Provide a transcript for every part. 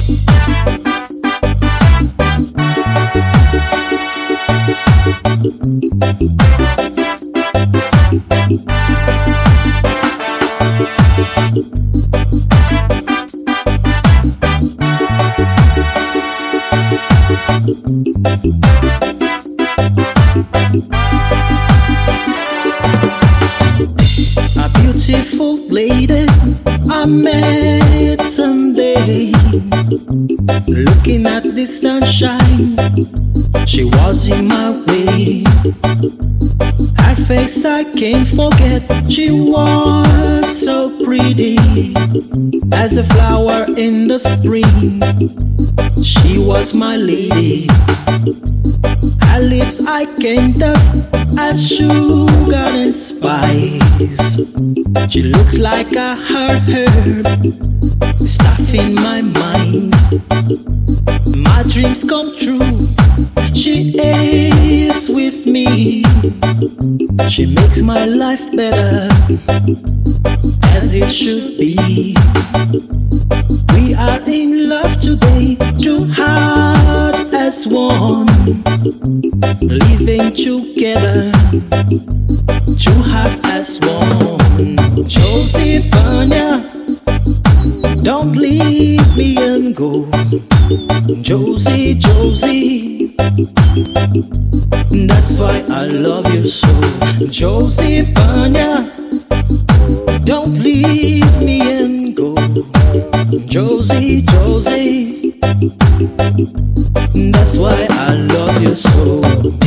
A beautiful lady I met someday. Looking at the sunshine, she was in my way. Her face I can't forget, she was so pretty as a flower in the spring. She was my lady. Her lips I can't dust as sugar and spice. She looks like a herb, stuff in my mind. My dreams come true, she is with me. She makes my life better, as it should be. We are in love today, two hearts as one, living together, two hearts as one. Josephania, don't leave me and go. Josie, Josie, that's why I love you so. Josephania, don't leave me and go. Josie, Josie, that's why I love you so.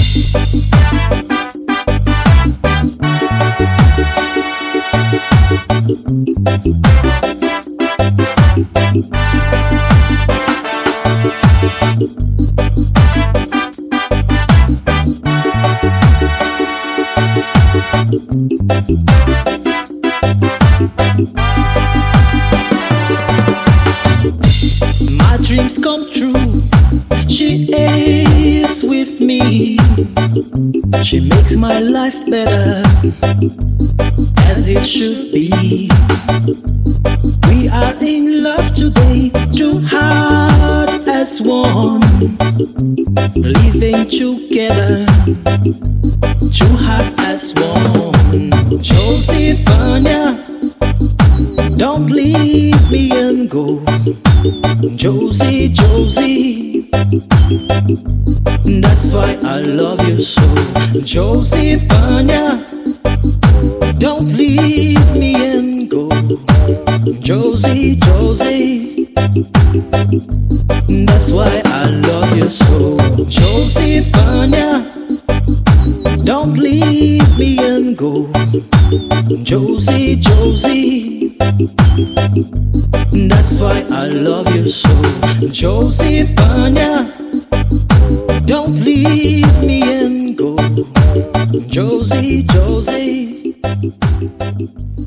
My dreams come true, she is with me. She makes my life better, as it should be. We are in love today, two hearts as one, living together, two hearts as one. Josephania, don't leave me and go. Josie, Josie, that's why I love you so. Josephania, don't leave me and go. Josie, Josie, that's why I love you so. Josephania, don't leave me and go. Josie, Josie, that's why I love you so. Josephania, don't leave me and go. Josie, Josie.